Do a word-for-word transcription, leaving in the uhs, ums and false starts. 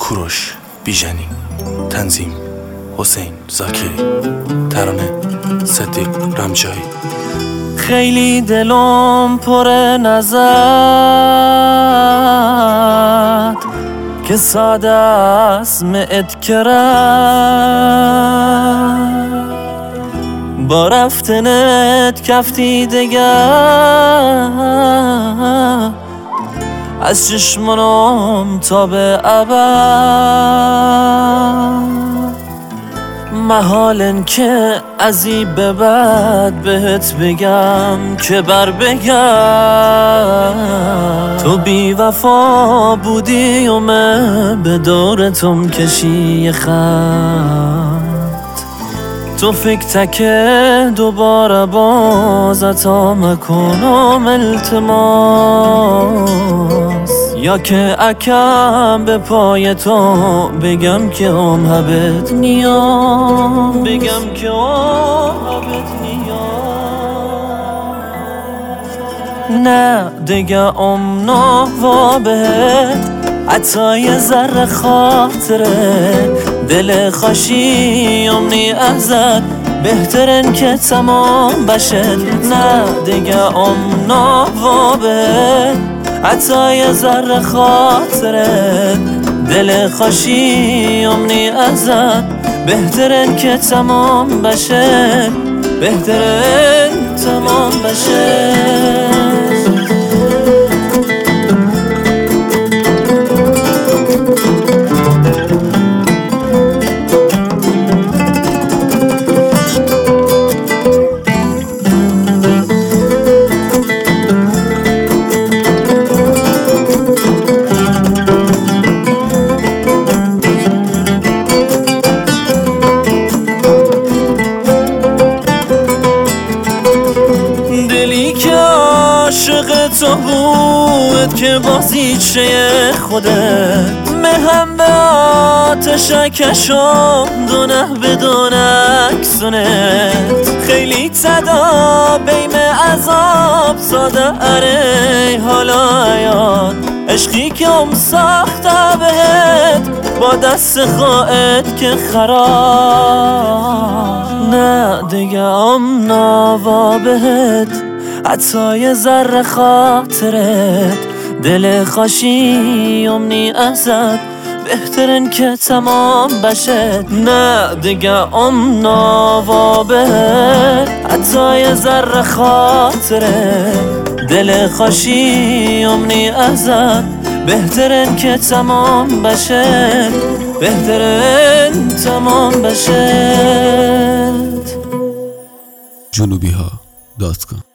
کوروش بیژنی، تنظیم حسین زاکری، ترانه صدیق رمجایی. خیلی دلم پر نزد که ساده اسمت کرد، با رفتنت کفتی دگر از چشمانم تا به ابد. محالن که ازی به بعد بهت بگم که بر بگم تو بی وفا بودی و من به دورتم کشی خط. تو فکر تکه دوباره باز عطا مکنم التماس، یا که اکم به پای تو بگم که ام هبت نیام، بگم که ام هبت نیام. نه دیگه ام نوا بهت حتی یه ذره خاطره، دل خوشی امنی ازت بهترین که تمام بشه. نه دیگه ام نوا بهت حتی یه ذره خاطره، دل خوشی امنی ازت بهترین که تمام بشه، بهترین تمام بشه. عاشق تو بود که بازیچه خودت، مهم به آتش کشم دونه بدون اکسونت. خیلی تدا بیم عذاب ساده اره حالا یاد، عشقی که ام ساخته بهت با دست خواهد که خراب. نه دیگه ام نوا بهت حتی یه ذره خاطرت، دل خوشی امنی ازت بهترین که تمام بشه. نه دیگه ام نوا بهت حتی یه ذره خاطرت، دل خوشی امنی ازت بهترین که تمام بشه، بهترین تمام بشه. جنوبی ها دات کام